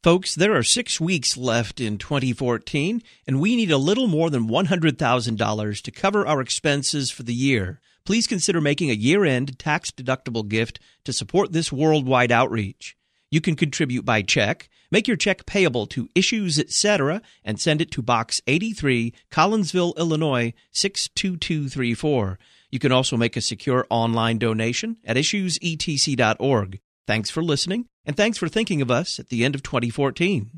Folks, there are 6 weeks left in 2014, and we need a little more than $100,000 to cover our expenses for the year. Please consider making a year-end tax-deductible gift to support this worldwide outreach. You can contribute by check. Make your check payable to Issues Etc. and send it to Box 83, Collinsville, Illinois, 62234. You can also make a secure online donation at issuesetc.org. Thanks for listening, and thanks for thinking of us at the end of 2014.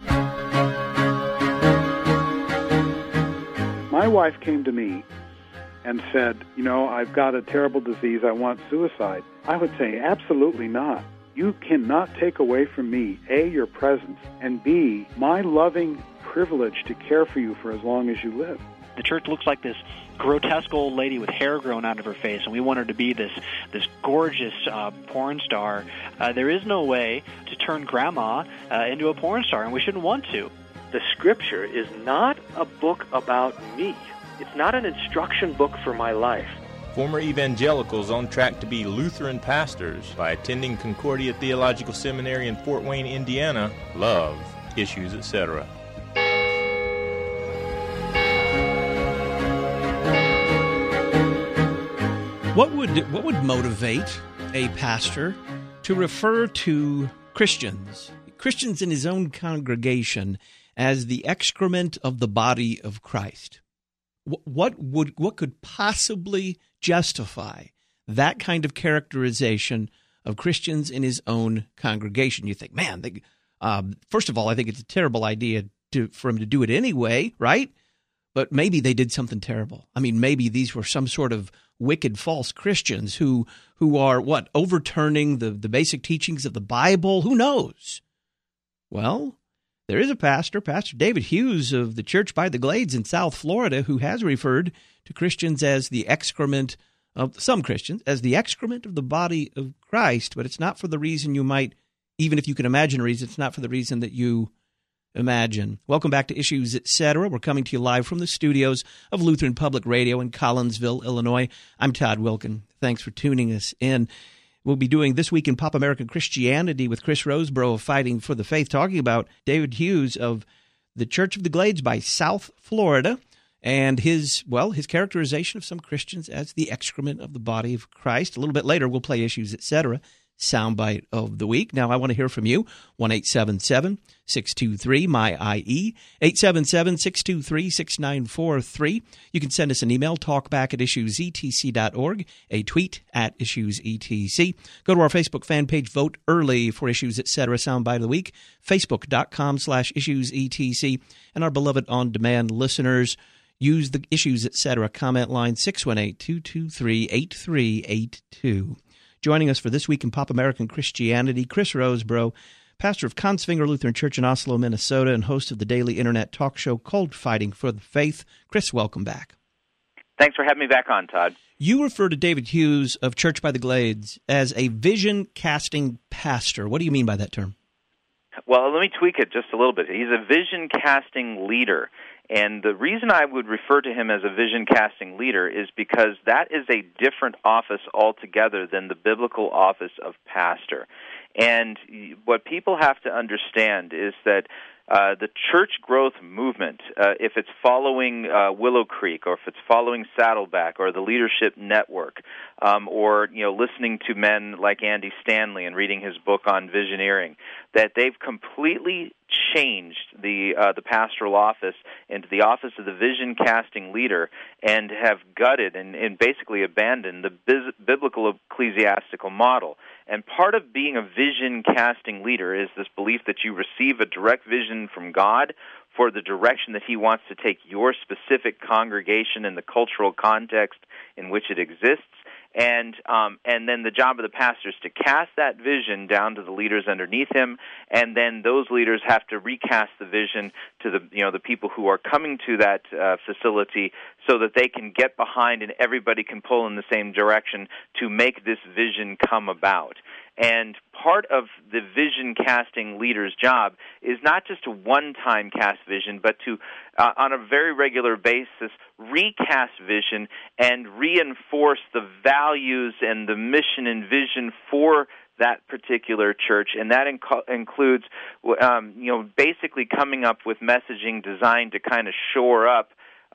My wife came to me and said, I've got a terrible disease, I want suicide. I would say, absolutely not. You cannot take away from me, A, your presence, and B, my loving privilege to care for you for as long as you live. The church looks like this grotesque old lady with hair growing out of her face, and we want her to be this gorgeous porn star. There is no way to turn grandma into a porn star, and we shouldn't want to. The Scripture is not a book about me. It's not an instruction book for my life. Former evangelicals on track to be Lutheran pastors by attending Concordia Theological Seminary in Fort Wayne, Indiana, love Issues Etc. What would motivate a pastor to refer to Christians in his own congregation as the excrement of the body of Christ? What could possibly justify that kind of characterization of Christians in his own congregation? You think, man, first of all, I think it's a terrible idea for him to do it anyway, right? But maybe they did something terrible. I mean, maybe these were some sort of wicked false Christians who are, overturning the basic teachings of the Bible? Who knows? Well, there is a pastor, Pastor David Hughes of the Church by the Glades in South Florida, who has referred to Christians as the excrement of some Christians, as the excrement of the body of Christ, but it's not for the reason you might, even if you can imagine a reason, it's not for the reason that you imagine. Welcome back to Issues Etc. We're coming to you live from the studios of Lutheran Public Radio in Collinsville, Illinois. I'm Todd Wilken. Thanks for tuning us in. We'll be doing This Week in Pop American Christianity with Chris Roseborough of Fighting for the Faith, talking about David Hughes of the Church of the Glades by South Florida and his characterization of some Christians as the excrement of the body of Christ. A little bit later, we'll play Issues Etc. Soundbite of the week. Now, I want to hear from you. 1-877-623-MY-IE, 877-623-6943. You can send us an email, talkback@issuesetc.org, a tweet at issuesetc. Go to our Facebook fan page, vote early for Issues Etc. Soundbite of the week, facebook.com/issuesetc. And our beloved on-demand listeners, use the Issues Etc. comment line, 618-223-8382. Joining us for This Week in Pop American Christianity, Chris Roseborough, pastor of Kongsvinger Lutheran Church in Oslo, Minnesota, and host of the daily internet talk show called Fighting for the Faith. Chris, welcome back. Thanks for having me back on, Todd. You refer to David Hughes of Church by the Glades as a vision-casting pastor. What do you mean by that term? Well, let me tweak it just a little bit. He's a vision-casting leader. And the reason I would refer to him as a vision-casting leader is because that is a different office altogether than the biblical office of pastor. And what people have to understand is that the church growth movement, if it's following Willow Creek, or if it's following Saddleback, or the Leadership Network, or listening to men like Andy Stanley and reading his book on visioneering, that they've completely changed the pastoral office into the office of the vision-casting leader, and have gutted and basically abandoned the biblical ecclesiastical model. And part of being a vision-casting leader is this belief that you receive a direct vision from God for the direction that He wants to take your specific congregation in the cultural context in which it exists. And then the job of the pastor is to cast that vision down to the leaders underneath him, and then those leaders have to recast the vision to the people who are coming to that facility, so that they can get behind and everybody can pull in the same direction to make this vision come about. And part of the vision-casting leader's job is not just to one-time cast vision, but to, on a very regular basis, recast vision and reinforce the values and the mission and vision for that particular church, and that includes, basically coming up with messaging designed to kind of shore up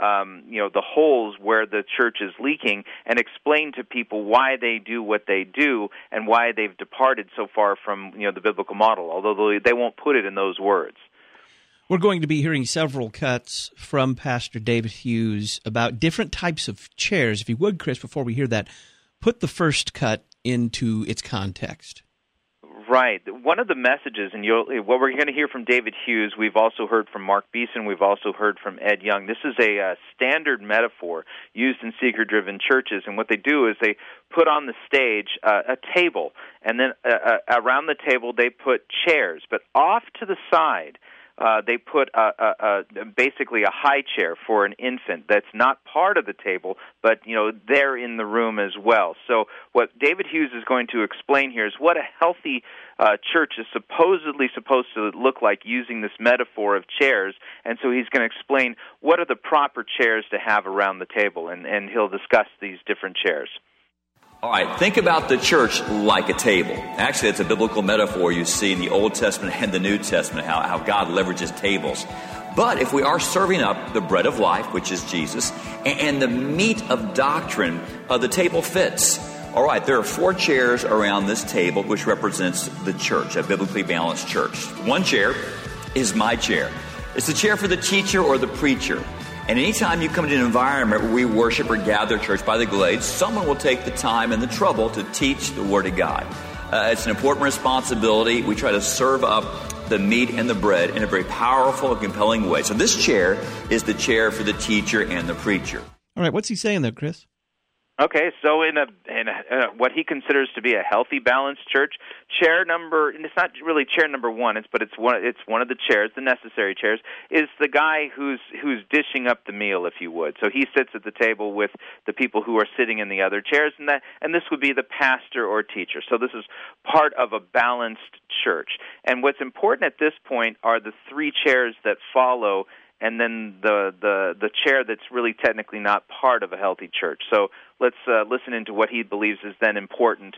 the holes where the church is leaking, and explain to people why they do what they do and why they've departed so far from the biblical model, although they won't put it in those words. We're going to be hearing several cuts from Pastor David Hughes about different types of chairs. If you would, Chris, before we hear that, put the first cut into its context. Right. One of the messages, and what we're going to hear from David Hughes, we've also heard from Mark Beeson, we've also heard from Ed Young. This is a standard metaphor used in seeker-driven churches, and what they do is they put on the stage a table, and then around the table they put chairs, but off to the side they put basically a high chair for an infant that's not part of the table, but they're in the room as well. So what David Hughes is going to explain here is what a healthy church is supposedly supposed to look like using this metaphor of chairs, and so he's going to explain what are the proper chairs to have around the table, and he'll discuss these different chairs. All right, think about the church like a table. Actually, it's a biblical metaphor you see in the Old Testament and the New Testament, how God leverages tables. But if we are serving up the bread of life, which is Jesus, and the meat of doctrine, the table fits. All right, there are 4 chairs around this table, which represents the church, a biblically balanced church. One chair is my chair. It's the chair for the teacher or the preacher. And anytime you come to an environment where we worship or gather church by the Glades, someone will take the time and the trouble to teach the Word of God. It's an important responsibility. We try to serve up the meat and the bread in a very powerful and compelling way. So this chair is the chair for the teacher and the preacher. All right, what's he saying there, Chris? Okay, so in what he considers to be a healthy, balanced church, chair number, and it's not really chair number one, it's one of the chairs, the necessary chairs, is the guy who's dishing up the meal, if you would. So he sits at the table with the people who are sitting in the other chairs, and this would be the pastor or teacher. So this is part of a balanced church. And what's important at this point are the 3 chairs that follow, and then the chair that's really technically not part of a healthy church. So let's listen into what he believes is then important,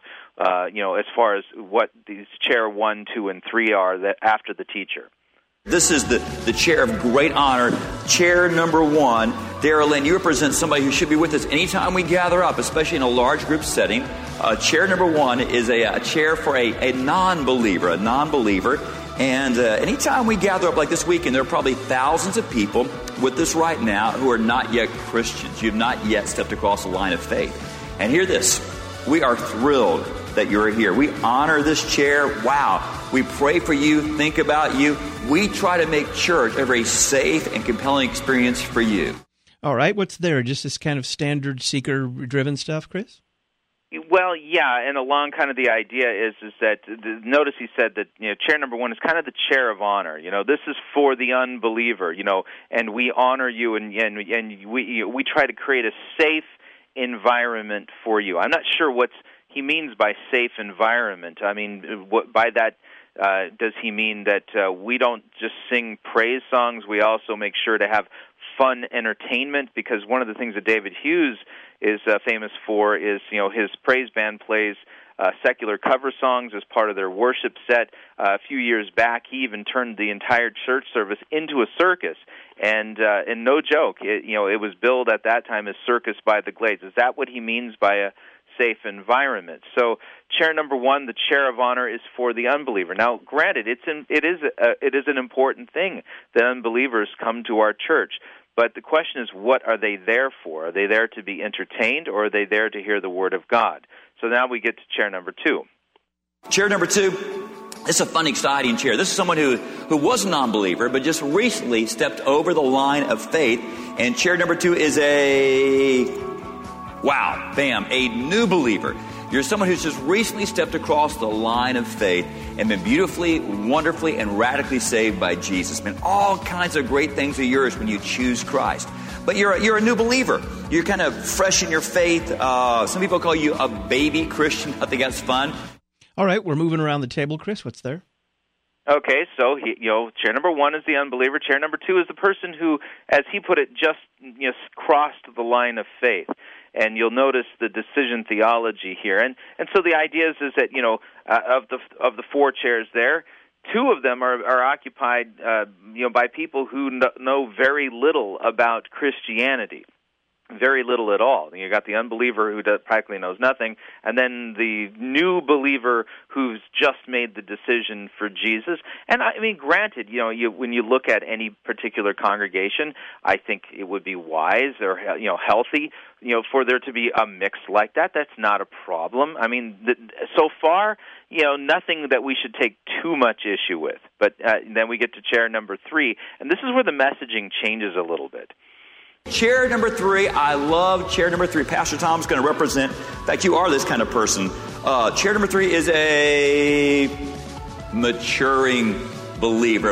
as far as what these chair 1, 2, and 3 are that after the teacher. This is the chair of great honor. Chair number 1, Darrell Lynn, you represent somebody who should be with us anytime we gather up, especially in a large group setting. Chair number 1 is a chair for a non-believer, And anytime we gather up like this weekend, there are probably thousands of people with us right now who are not yet Christians. You have not yet stepped across the line of faith. And hear this. We are thrilled that you're here. We honor this chair. Wow. We pray for you, think about you. We try to make church a very safe and compelling experience for you. All right. What's there? Just this kind of standard seeker-driven stuff, Chris? Well, yeah, and along kind of the idea is that notice he said that chair number 1 is kind of the chair of honor. This is for the unbeliever. And we honor you, and we try to create a safe environment for you. I'm not sure what he means by safe environment. I mean, by that does he mean that we don't just sing praise songs? We also make sure to have fun entertainment, because one of the things that David Hughes is famous for is, his praise band plays secular cover songs as part of their worship set. A few years back, he even turned the entire church service into a circus, and no joke, it was billed at that time as Circus by the Glades. Is that what he means by a safe environment? So chair number 1, the chair of honor, is for the unbeliever. Now, granted, it is an important thing that unbelievers come to our church. But the question is, what are they there for? Are they there to be entertained, or are they there to hear the Word of God? So now we get to chair number 2. Chair number 2, it's a fun, exciting chair. This is someone who was a non-believer, but just recently stepped over the line of faith. And chair number 2 is a new believer. You're someone who's just recently stepped across the line of faith and been beautifully, wonderfully, and radically saved by Jesus. Man, all kinds of great things are yours when you choose Christ. But you're a new believer. You're kind of fresh in your faith. Some people call you a baby Christian. I think that's fun. All right, we're moving around the table. Chris, what's there? Okay, so chair number 1 is the unbeliever. Chair number 2 is the person who, as he put it, just crossed the line of faith. And you'll notice the decision theology here. And so the idea is that, of the 4 chairs there, 2 of them are occupied, by people who know very little about Christianity. Very little at all. You got the unbeliever who practically knows nothing, and then the new believer who's just made the decision for Jesus. And I mean, granted, when you look at any particular congregation, I think it would be wise or healthy, for there to be a mix like that. That's not a problem. I mean, so far, nothing that we should take too much issue with. But then we get to chair number 3, and this is where the messaging changes a little bit. Chair number 3, I love chair number 3. Pastor Tom's going to represent, in fact, you are this kind of person. Chair number 3 is a maturing believer,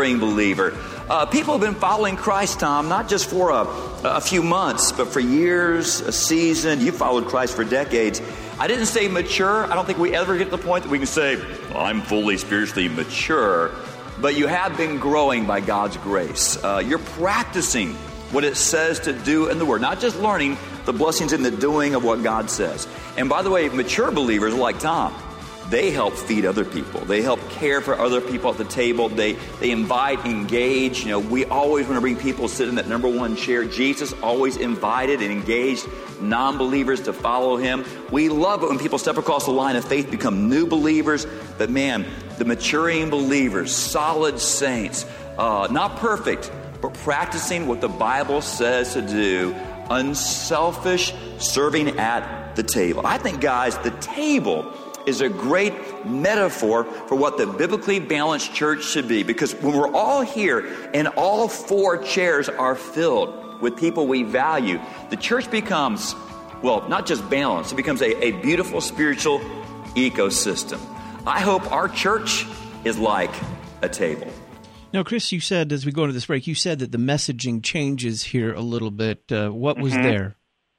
People have been following Christ, Tom, not just for a few months, but for years, a season. You followed Christ for decades. I didn't say mature. I don't think we ever get to the point that we can say, I'm fully spiritually mature. But you have been growing by God's grace. You're practicing what it says to do in the Word, not just learning the blessings in the doing of what God says. And by the way, mature believers like Tom, they help feed other people. They help care for other people at the table. They invite, engage. We always want to bring people sit in that number 1 chair. Jesus always invited and engaged non-believers to follow him. We love it when people step across the line of faith, become new believers. But man, the maturing believers, solid saints, not perfect, but practicing what the Bible says to do, unselfish serving at the table. I think, guys, the table is a great metaphor for what the biblically balanced church should be, because when we're all here and all 4 chairs are filled with people we value, the church becomes, not just balanced, it becomes a beautiful spiritual ecosystem. I hope our church is like a table. Now, Chris, you said, as we go into this break, you said that the messaging changes here a little bit. What was there?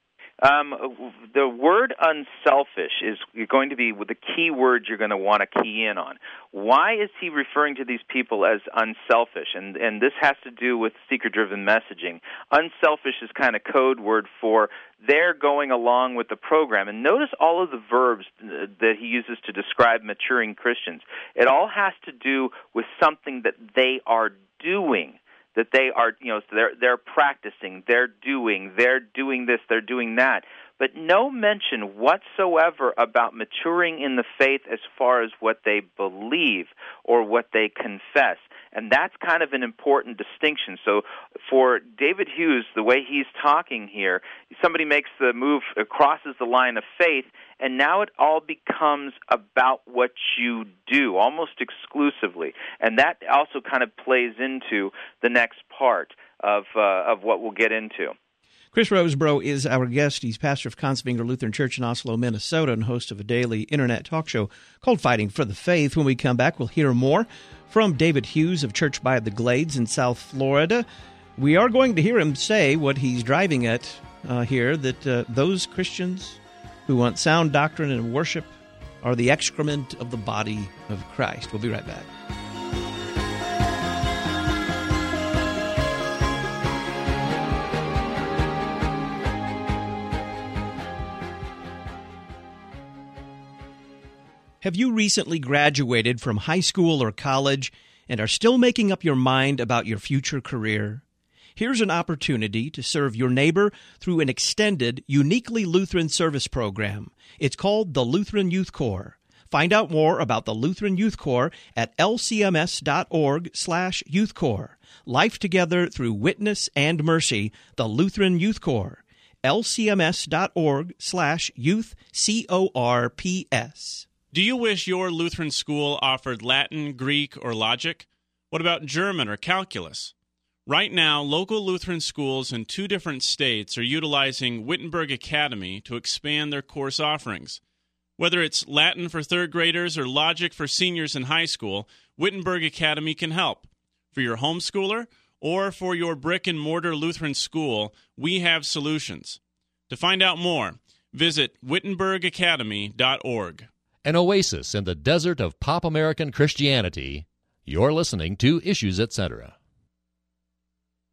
The word unselfish is going to be the key word you're going to want to key in on. Why is he referring to these people as unselfish? And this has to do with seeker-driven messaging. Unselfish is kind of code word for they're going along with the program. And notice all of the verbs that he uses to describe maturing Christians. It all has to do with something that they are doing. That they are, they're practicing, they're doing this, they're doing that. But no mention whatsoever about maturing in the faith as far as what they believe or what they confess. And that's kind of an important distinction. So for David Hughes, the way he's talking here, somebody makes the move, crosses the line of faith, and now it all becomes about what you do, almost exclusively. And that also kind of plays into the next part of what we'll get into. Chris Rosebrough is our guest. He's pastor of Kongsvinger Lutheran Church in Oslo, Minnesota, and host of a daily internet talk show called Fighting for the Faith. When we come back, we'll hear more from David Hughes of Church by the Glades in South Florida. We are going to hear him say what he's driving at here, that those Christians who want sound doctrine and worship are the excrement of the body of Christ. We'll be right back. Have you recently graduated from high school or college and are still making up your mind about your future career? Here's an opportunity to serve your neighbor through an extended, uniquely Lutheran service program. It's called the Lutheran Youth Corps. Find out more about the Lutheran Youth Corps at lcms.org/Youth Corps. Life together through witness and mercy, the Lutheran Youth Corps. lcms.org/Youth CORPS. Do you wish your Lutheran school offered Latin, Greek, or logic? What about German or calculus? Right now, local Lutheran schools in 2 different states are utilizing Wittenberg Academy to expand their course offerings. Whether it's Latin for 3rd graders or logic for seniors in high school, Wittenberg Academy can help. For your homeschooler or for your brick-and-mortar Lutheran school, we have solutions. To find out more, visit wittenbergacademy.org. An oasis in the desert of pop American Christianity. You're listening to Issues Etc.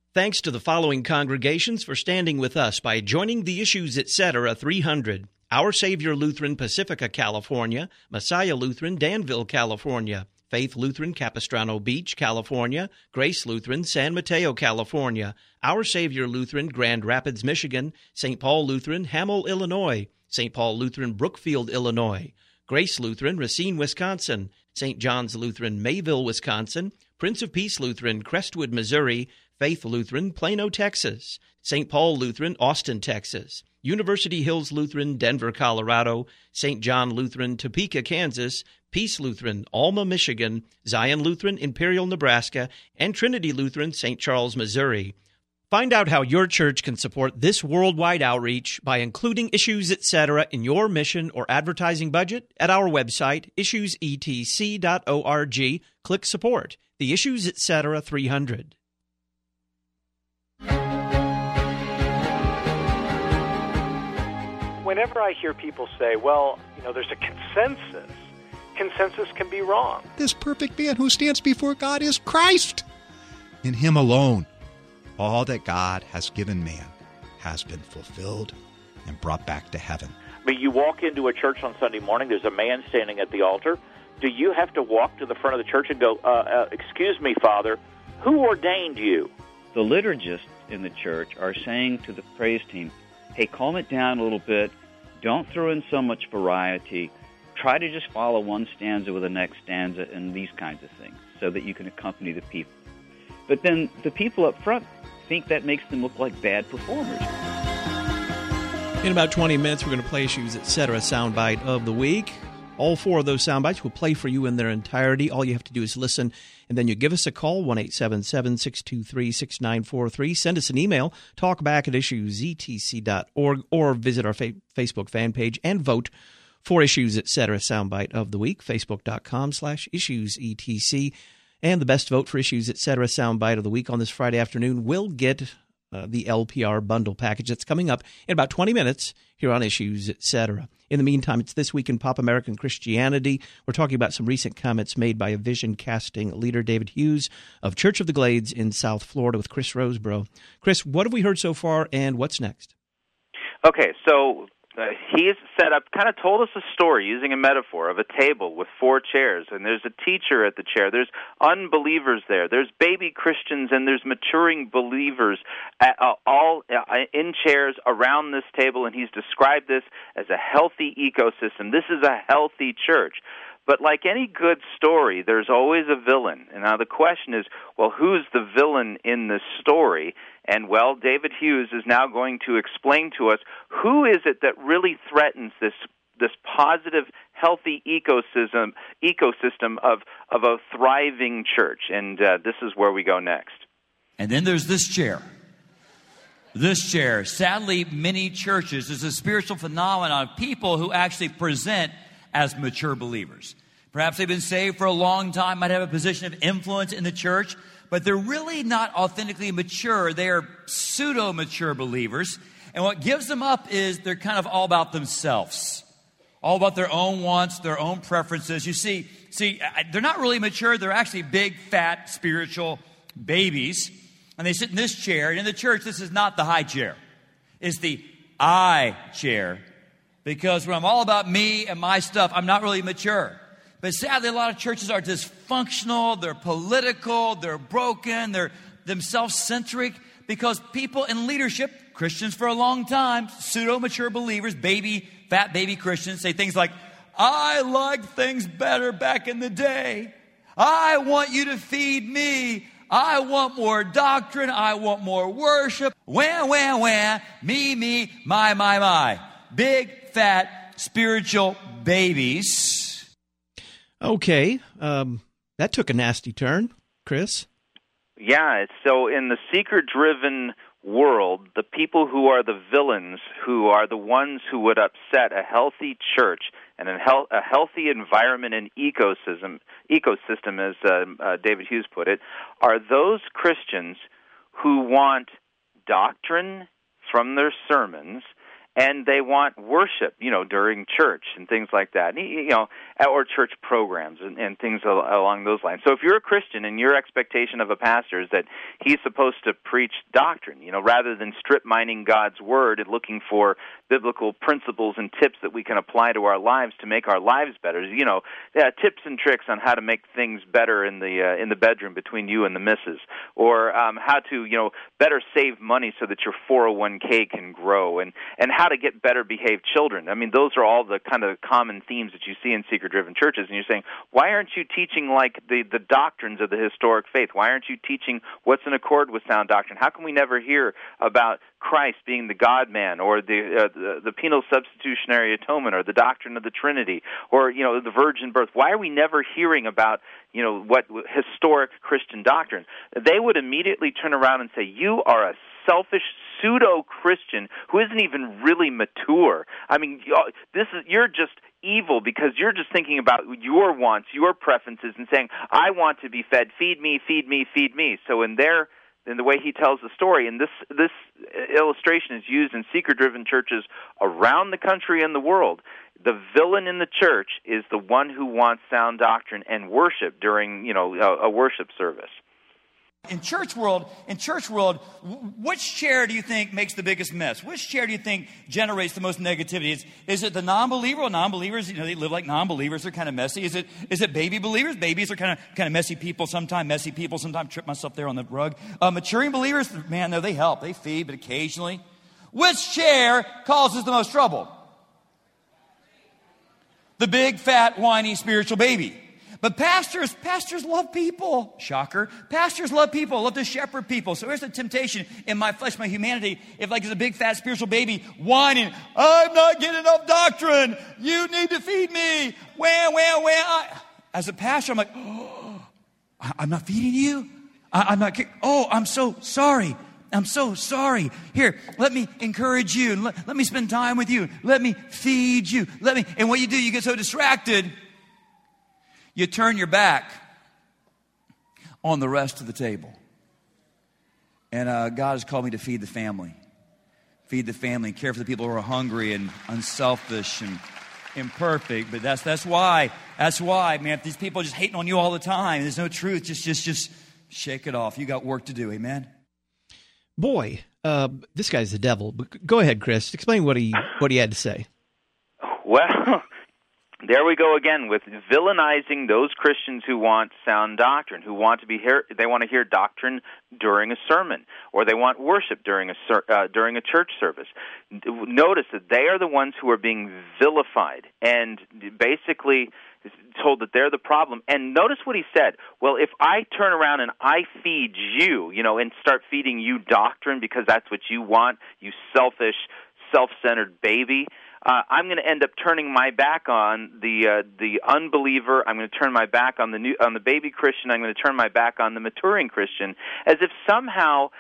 Thanks to the following congregations for standing with us by joining the Issues Etc. 300. Our Savior Lutheran, Pacifica, California; Messiah Lutheran, Danville, California; Faith Lutheran, Capistrano Beach, California; Grace Lutheran, San Mateo, California; Our Savior Lutheran, Grand Rapids, Michigan; St. Paul Lutheran, Hamel, Illinois; St. Paul Lutheran, Brookfield, Illinois; Grace Lutheran, Racine, Wisconsin; St. John's Lutheran, Mayville, Wisconsin; Prince of Peace Lutheran, Crestwood, Missouri; Faith Lutheran, Plano, Texas; St. Paul Lutheran, Austin, Texas; University Hills Lutheran, Denver, Colorado; St. John Lutheran, Topeka, Kansas; Peace Lutheran, Alma, Michigan; Zion Lutheran, Imperial, Nebraska; and Trinity Lutheran, St. Charles, Missouri. Find out how your church can support this worldwide outreach by including Issues Etc. in your mission or advertising budget at our website, issuesetc.org. Click Support. The Issues Etc. 300. Whenever I hear people say, well, there's a consensus, consensus can be wrong. This perfect man who stands before God is Christ. In him alone, all that God has given man has been fulfilled and brought back to heaven. I mean, you walk into a church on Sunday morning, there's a man standing at the altar. Do you have to walk to the front of the church and go, excuse me, Father, who ordained you? The liturgists in the church are saying to the praise team, hey, calm it down a little bit. Don't throw in so much variety. Try to just follow one stanza with the next stanza and these kinds of things so that you can accompany the people. But then the people up front think that makes them look like bad performers. In about 20 minutes, we're going to play Issues Etc. soundbite of the week. All four of those soundbites will play for you in their entirety. All you have to do is listen, and then you give us a call, 1-877-623-6943. Send us an email, talkback@issuesetc.org, or visit our Facebook fan page and vote for Issues Etc. soundbite of the week, facebook.com/issuesetc. And the best vote for Issues Etc. soundbite of the week on this Friday afternoon will get the LPR bundle package that's coming up in about 20 minutes here on Issues Etc. In the meantime, it's This Week in Pop American Christianity. We're talking about some recent comments made by a vision-casting leader, David Hughes, of Church of the Glades in South Florida with Chris Roseborough. Chris, what have we heard so far, and what's next? Okay, so he's set up, kind of told us a story using a metaphor of a table with four chairs, and there's a teacher at the chair. There's unbelievers there. There's baby Christians, and there's maturing believers all in chairs around this table, and he's described this as a healthy ecosystem. This is a healthy church. But like any good story, there's always a villain. And now the question is, well, who's the villain in this story? And, well, David Hughes is now going to explain to us who is it that really threatens this positive, healthy ecosystem of a thriving church. And this is where we go next. And then there's this chair. This chair. Sadly, many churches, is a spiritual phenomenon of people who actually present as mature believers. Perhaps they've been saved for a long time, might have a position of influence in the church, but they're really not authentically mature. They are pseudo-mature believers, and what gives them up is they're kind of all about themselves, all about their own wants, their own preferences. You see, they're not really mature. They're actually big, fat, spiritual babies, and they sit in this chair, and in the church, this is not the high chair. It's the I chair. Because when I'm all about me and my stuff, I'm not really mature. But sadly, a lot of churches are dysfunctional, they're political, they're broken, they're themself-centric, because people in leadership, Christians for a long time, pseudo-mature believers, fat baby Christians, say things like, I liked things better back in the day. I want you to feed me. I want more doctrine. I want more worship. Wah, me, my. Big, fat, spiritual babies. Okay, that took a nasty turn, Chris. Yeah, so in the seeker-driven world, the people who are the villains, who are the ones who would upset a healthy church and a healthy environment and ecosystem, as David Hughes put it, are those Christians who want doctrine from their sermons and they want worship, during church and things like that, or church programs and things along those lines. So if you're a Christian and your expectation of a pastor is that he's supposed to preach doctrine, rather than strip mining God's word and looking for biblical principles and tips that we can apply to our lives to make our lives better, tips and tricks on how to make things better in the bedroom between you and the missus, or how to better save money so that your 401k can grow, and how to get better behaved children. I mean, those are all the kind of common themes that you see in seeker-driven churches, and you're saying, why aren't you teaching like the doctrines of the historic faith? Why aren't you teaching what's in accord with sound doctrine? How can we never hear about Christ being the God-man, or the penal substitutionary atonement, or the doctrine of the Trinity, or the virgin birth? Why are we never hearing about what historic Christian doctrine? They would immediately turn around and say, you are a selfish pseudo-Christian who isn't even really mature. I mean, you're just evil because you're just thinking about your wants, your preferences, and saying, I want to be fed, feed me, feed me, feed me. So in the way he tells the story, and this illustration is used in seeker-driven churches around the country and the world. The villain in the church is the one who wants sound doctrine and worship during a worship service. In church world, which chair do you think makes the biggest mess? Which chair do you think generates the most negativity? Is it the non-believer? Well, non-believers, they live like non-believers. They're kind of messy. Is it baby believers? Babies are kind of messy people. Sometimes trip myself there on the rug. Maturing believers, man, no, they help. They feed, but occasionally. Which chair causes the most trouble? The big, fat, whiny spiritual baby. But pastors love people. Shocker. Pastors love people, love to shepherd people. So here's the temptation in my flesh, my humanity. If there's a big, fat spiritual baby whining, I'm not getting enough doctrine. You need to feed me. As a pastor, I'm like, I'm not feeding you? I'm not. I'm so sorry. I'm so sorry. Here, let me encourage you. And let me spend time with you. Let me feed you. And what you do, you get so distracted, you turn your back on the rest of the table. And God has called me to feed the family. Feed the family, care for the people who are hungry and unselfish and imperfect. But that's why, man, if these people are just hating on you all the time, there's no truth, just shake it off. You got work to do, amen? Boy, this guy's the devil. But go ahead, Chris. Explain what he had to say. Well, there we go again with villainizing those Christians who want sound doctrine, who want they want to hear doctrine during a sermon, or they want worship during a church service. Notice that they are the ones who are being vilified and basically told that they're the problem. And notice what he said. Well, if I turn around and I feed you, and start feeding you doctrine because that's what you want, you selfish, self-centered baby, I'm going to end up turning my back on the unbeliever. I'm going to turn my back on the baby Christian. I'm going to turn my back on the maturing Christian, as if somehow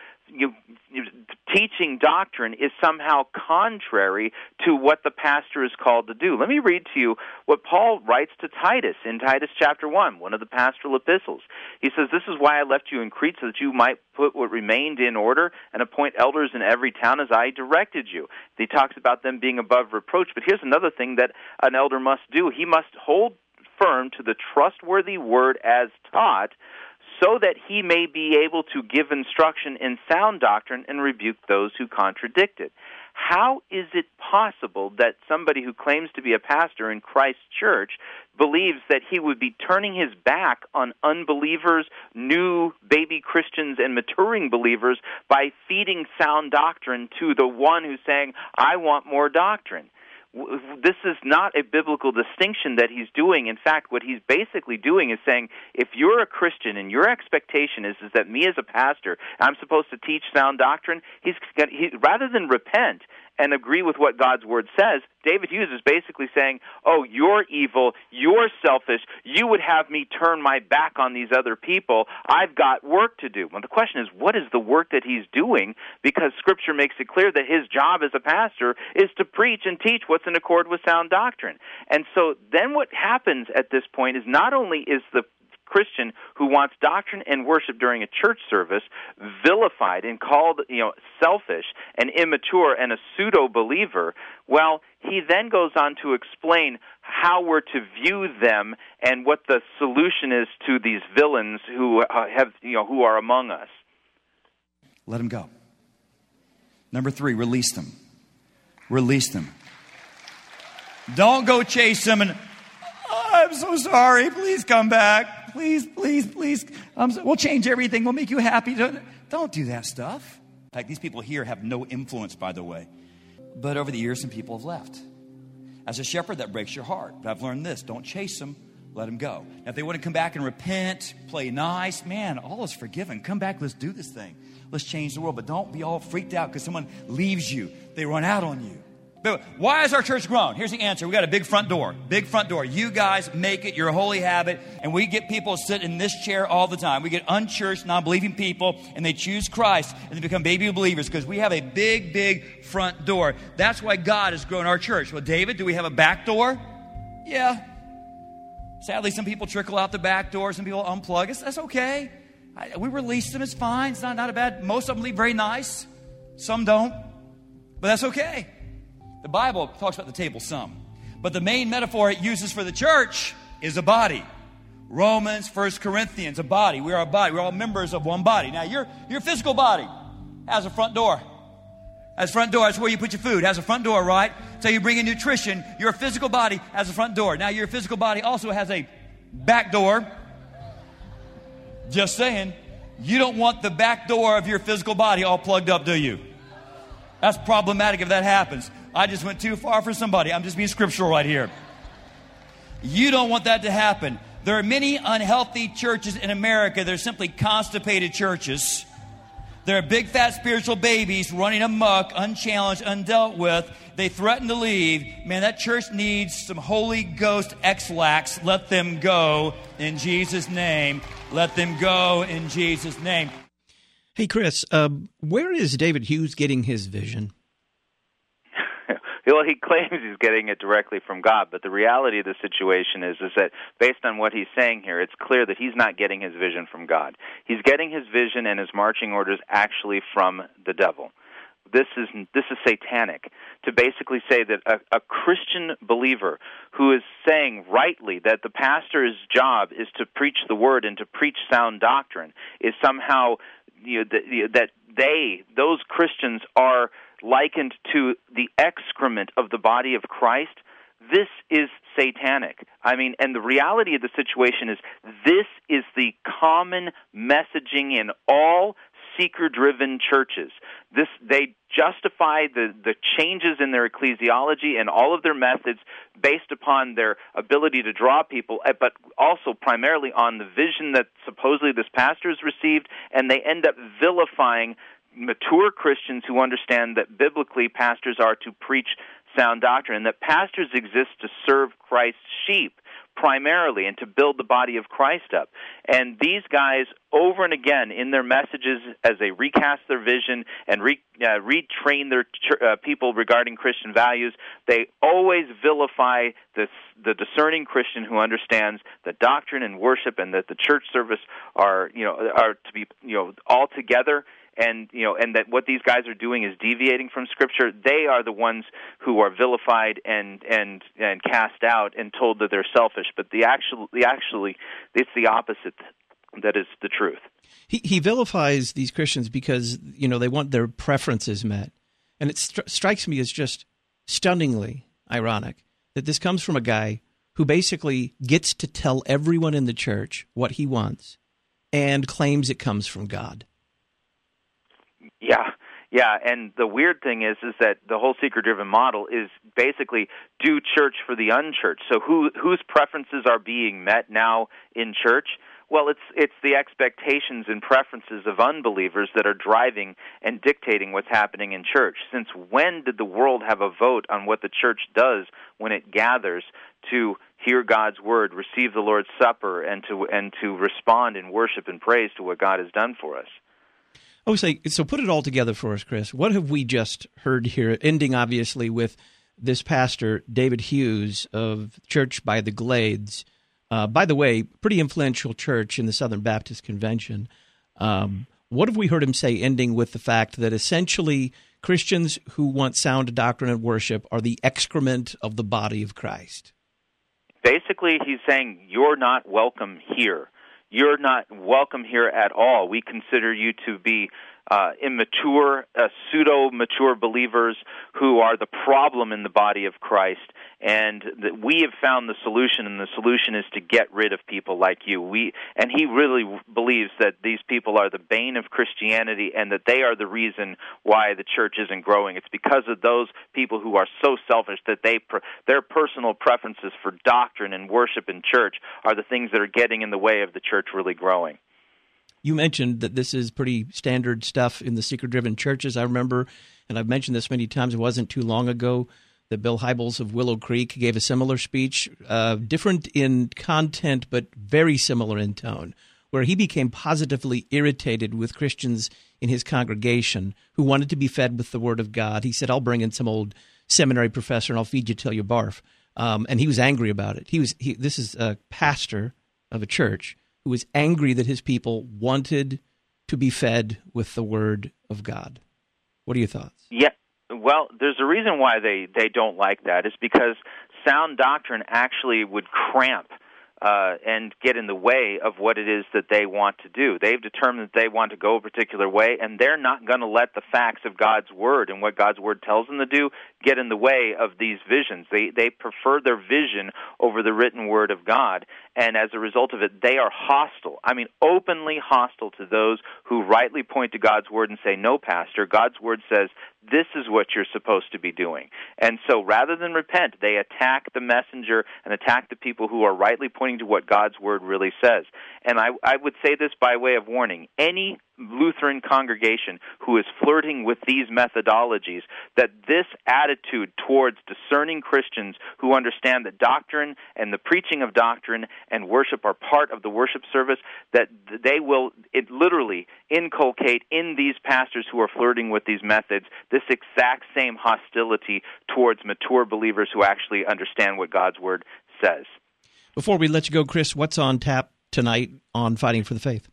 teaching doctrine is somehow contrary to what the pastor is called to do. Let me read to you what Paul writes to Titus in Titus chapter 1, one of the pastoral epistles. He says, this is why I left you in Crete, so that you might put what remained in order and appoint elders in every town as I directed you. He talks about them being above reproach, but here's another thing that an elder must do. He must hold firm to the trustworthy word as taught, so that he may be able to give instruction in sound doctrine and rebuke those who contradict it. How is it possible that somebody who claims to be a pastor in Christ's church believes that he would be turning his back on unbelievers, new baby Christians, and maturing believers by feeding sound doctrine to the one who's saying, I want more doctrine? This is not a biblical distinction that he's doing. In fact, what he's basically doing is saying, if you're a Christian and your expectation is that me as a pastor, I'm supposed to teach sound doctrine, rather than repent and agree with what God's Word says, David Hughes is basically saying, oh, you're evil, you're selfish, you would have me turn my back on these other people, I've got work to do. Well, the question is, what is the work that he's doing? Because Scripture makes it clear that his job as a pastor is to preach and teach what's in accord with sound doctrine. And so then what happens at this point is not only is the Christian who wants doctrine and worship during a church service vilified and called, selfish and immature and a pseudo-believer, well, he then goes on to explain how we're to view them and what the solution is to these villains who who are among us. Let them go. Number 3, release them. Release them. Don't go chase them and, I'm so sorry, please come back. Please. We'll change everything. We'll make you happy. Don't do that stuff. In fact, these people here have no influence, by the way. But over the years, some people have left. As a shepherd, that breaks your heart. But I've learned this. Don't chase them. Let them go. Now, if they want to come back and repent, play nice, man, all is forgiven. Come back. Let's do this thing. Let's change the world. But don't be all freaked out because someone leaves you. They run out on you. But why has our church grown? Here's the answer. We got a big front door. Big front door. You guys make it your holy habit. And we get people sit in this chair all the time. We get unchurched, non-believing people, and they choose Christ, and they become baby believers because we have a big, big front door. That's why God has grown our church. Well, David, do we have a back door? Yeah. Sadly, some people trickle out the back door. Some people unplug. That's okay. We release them. It's fine. It's not a bad. Most of them leave very nice. Some don't. But that's okay. The Bible talks about the table some. But the main metaphor it uses for the church is a body. Romans, 1 Corinthians, a body. We are a body. We're all members of one body. Now, your physical body has a front door. Has a front door. That's where you put your food. Has a front door, right? So you bring in nutrition. Your physical body has a front door. Now, your physical body also has a back door. Just saying. You don't want the back door of your physical body all plugged up, do you? That's problematic if that happens. I just went too far for somebody. I'm just being scriptural right here. You don't want that to happen. There are many unhealthy churches in America. They're simply constipated churches. There are big, fat spiritual babies running amok, unchallenged, undealt with. They threaten to leave. Man, that church needs some Holy Ghost X-lax. Let them go in Jesus' name. Let them go in Jesus' name. Hey, Chris, where is David Hughes getting his vision? Well, he claims he's getting it directly from God, but the reality of the situation is that based on what he's saying here, it's clear that he's not getting his vision from God. He's getting his vision and his marching orders actually from the devil. This is satanic, to basically say that a Christian believer who is saying rightly that the pastor's job is to preach the word and to preach sound doctrine is somehow that those Christians are likened to the excrement of the body of Christ. This is satanic. I mean, and the reality of the situation is this is the common messaging in all seeker-driven churches. They justify the changes in their ecclesiology and all of their methods based upon their ability to draw people, but also primarily on the vision that supposedly this pastor has received, and they end up vilifying mature Christians who understand that biblically pastors are to preach sound doctrine and that pastors exist to serve Christ's sheep primarily and to build the body of Christ up. And these guys, over and again, in their messages as they recast their vision and retrain their people regarding Christian values, they always vilify the discerning Christian who understands that doctrine and worship and that the church service are to be all together. And that what these guys are doing is deviating from Scripture. They are the ones who are vilified and cast out and told that they're selfish. But actually, it's the opposite that is the truth. He vilifies these Christians because they want their preferences met, and it strikes me as just stunningly ironic that this comes from a guy who basically gets to tell everyone in the church what he wants and claims it comes from God. Yeah, and the weird thing is that the whole seeker-driven model is basically do church for the unchurched. So whose preferences are being met now in church? Well, it's the expectations and preferences of unbelievers that are driving and dictating what's happening in church. Since when did the world have a vote on what the church does when it gathers to hear God's word, receive the Lord's Supper, and to respond in worship and praise to what God has done for us? So put it all together for us, Chris. What have we just heard here, ending obviously with this pastor, David Hughes of Church by the Glades, By the way, pretty influential church in the Southern Baptist Convention. What have we heard him say, ending with the fact that essentially Christians who want sound doctrine and worship are the excrement of the body of Christ? Basically, he's saying, you're not welcome here. You're not welcome here at all. We consider you to be immature, pseudo-mature believers who are the problem in the body of Christ. And we have found the solution, and the solution is to get rid of people like you. And he really believes that these people are the bane of Christianity and that they are the reason why the church isn't growing. It's because of those people who are so selfish that their personal preferences for doctrine and worship in church are the things that are getting in the way of the church really growing. You mentioned that this is pretty standard stuff in the seeker-driven churches. I remember, and I've mentioned this many times, it wasn't too long ago, that Bill Hybels of Willow Creek gave a similar speech, different in content but very similar in tone, where he became positively irritated with Christians in his congregation who wanted to be fed with the Word of God. He said, I'll bring in some old seminary professor and I'll feed you till you barf. And he was angry about it. This is a pastor of a church who was angry that his people wanted to be fed with the Word of God. What are your thoughts? Yeah. Well, there's a reason why they don't like that. It's because sound doctrine actually would cramp and get in the way of what it is that they want to do. They've determined that they want to go a particular way, and they're not going to let the facts of God's Word and what God's Word tells them to do get in the way of these visions. They prefer their vision over the written Word of God, and as a result of it, they are hostile. I mean, openly hostile to those who rightly point to God's Word and say, no, Pastor, God's Word says this is what you're supposed to be doing. And so rather than repent, they attack the messenger and attack the people who are rightly pointing to what God's Word really says. And I would say this by way of warning. Any Lutheran congregation who is flirting with these methodologies, that this attitude towards discerning Christians who understand that doctrine and the preaching of doctrine and worship are part of the worship service, that they will literally inculcate in these pastors who are flirting with these methods this exact same hostility towards mature believers who actually understand what God's Word says. Before we let you go, Chris, what's on tap tonight on Fighting for the Faith?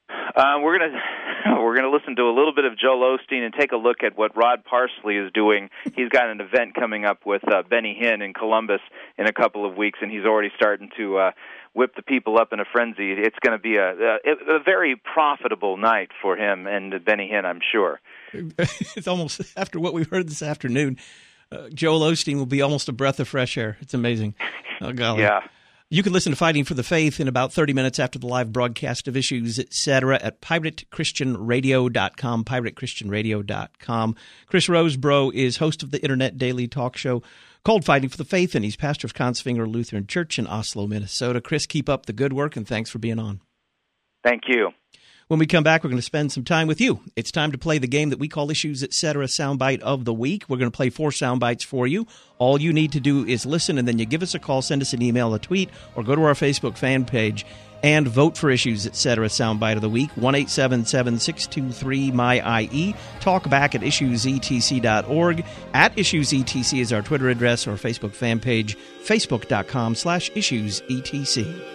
We're gonna listen to a little bit of Joel Osteen and take a look at what Rod Parsley is doing. He's got an event coming up with Benny Hinn in Columbus in a couple of weeks, and he's already starting to whip the people up in a frenzy. It's going to be a very profitable night for him and Benny Hinn, I'm sure. It's almost, after what we've heard this afternoon, Joel Osteen will be almost a breath of fresh air. It's amazing. Oh, golly. Yeah. You can listen to Fighting for the Faith in about 30 minutes after the live broadcast of Issues, etc. at piratechristianradio.com, piratechristianradio.com. Chris Rosebrough is host of the Internet Daily Talk Show called Fighting for the Faith, and he's pastor of Kongsvinger Lutheran Church in Oslo, Minnesota. Chris, keep up the good work, and thanks for being on. Thank you. When we come back, we're going to spend some time with you. It's time to play the game that we call Issues, Etc. Soundbite of the Week. We're going to play 4 soundbites for you. All you need to do is listen, and then you give us a call, send us an email, a tweet, or go to our Facebook fan page and vote for Issues, Etc. Soundbite of the Week, 1-877-623-MY-IE. Talk back at issuesetc.org. At IssuesETC is our Twitter address, or Facebook fan page, facebook.com/IssuesETC.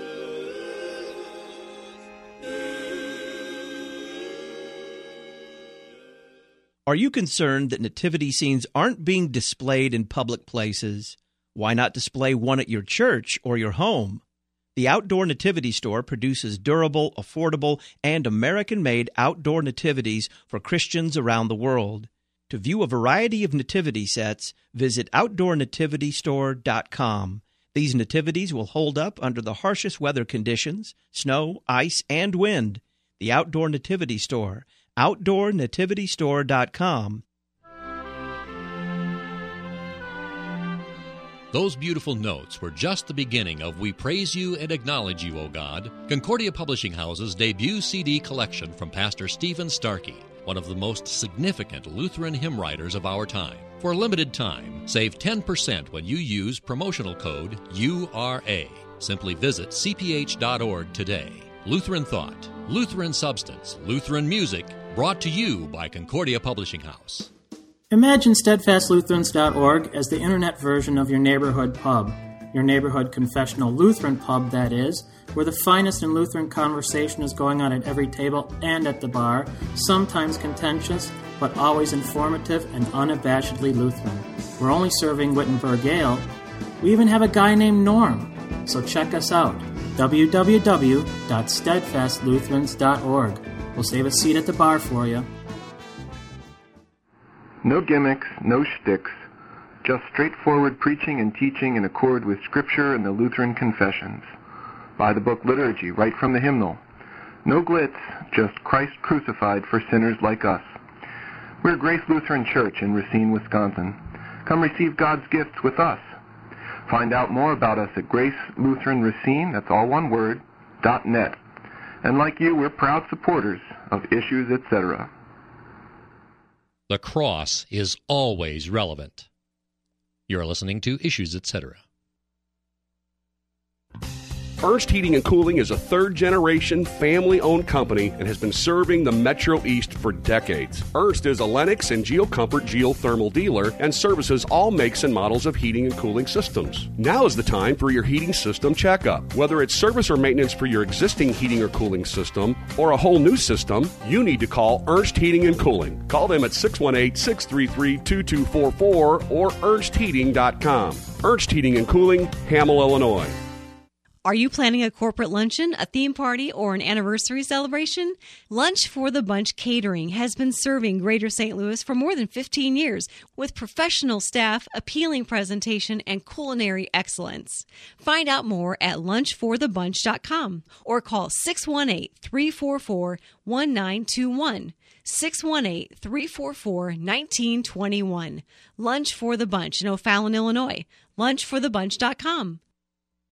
Are you concerned that nativity scenes aren't being displayed in public places? Why not display one at your church or your home? The Outdoor Nativity Store produces durable, affordable, and American-made outdoor nativities for Christians around the world. To view a variety of nativity sets, visit OutdoorNativityStore.com. These nativities will hold up under the harshest weather conditions, snow, ice, and wind. The Outdoor Nativity Store. OutdoorNativityStore.com. Those beautiful notes were just the beginning of We Praise You and Acknowledge You, O God, Concordia Publishing House's debut CD collection from Pastor Stephen Starkey, one of the most significant Lutheran hymn writers of our time. For a limited time, save 10% when you use promotional code URA. Simply visit cph.org today. Lutheran Thought, Lutheran Substance, Lutheran Music, brought to you by Concordia Publishing House. Imagine SteadfastLutherans.org as the internet version of your neighborhood pub. your neighborhood confessional Lutheran pub, that is, where the finest in Lutheran conversation is going on at every table and at the bar, sometimes contentious, but always informative and unabashedly Lutheran. We're only serving Wittenberg Ale. We even have a guy named Norm. So check us out, www.steadfastlutherans.org. We'll save a seat at the bar for you. No gimmicks, no shticks, just straightforward preaching and teaching in accord with Scripture and the Lutheran confessions. Buy the book Liturgy right from the hymnal. No glitz, just Christ crucified for sinners like us. We're Grace Lutheran Church in Racine, Wisconsin. Come receive God's gifts with us. Find out more about us at Grace Lutheran Racine, that's all one word, .net. And like you, we're proud supporters of Issues, etc. The cross is always relevant. You're listening to Issues, etc. Ernst Heating and Cooling is a third-generation, family-owned company and has been serving the Metro East for decades. Ernst is a Lennox and GeoComfort geothermal dealer and services all makes and models of heating and cooling systems. Now is the time for your heating system checkup. Whether it's service or maintenance for your existing heating or cooling system or a whole new system, you need to call Ernst Heating and Cooling. Call them at 618-633-2244 or ernstheating.com. Ernst Heating and Cooling, Hamel, Illinois. Are you planning a corporate luncheon, a theme party, or an anniversary celebration? Lunch for the Bunch Catering has been serving Greater St. Louis for more than 15 years with professional staff, appealing presentation, and culinary excellence. Find out more at lunchforthebunch.com or call 618-344-1921. 618-344-1921. Lunch for the Bunch in O'Fallon, Illinois. Lunchforthebunch.com.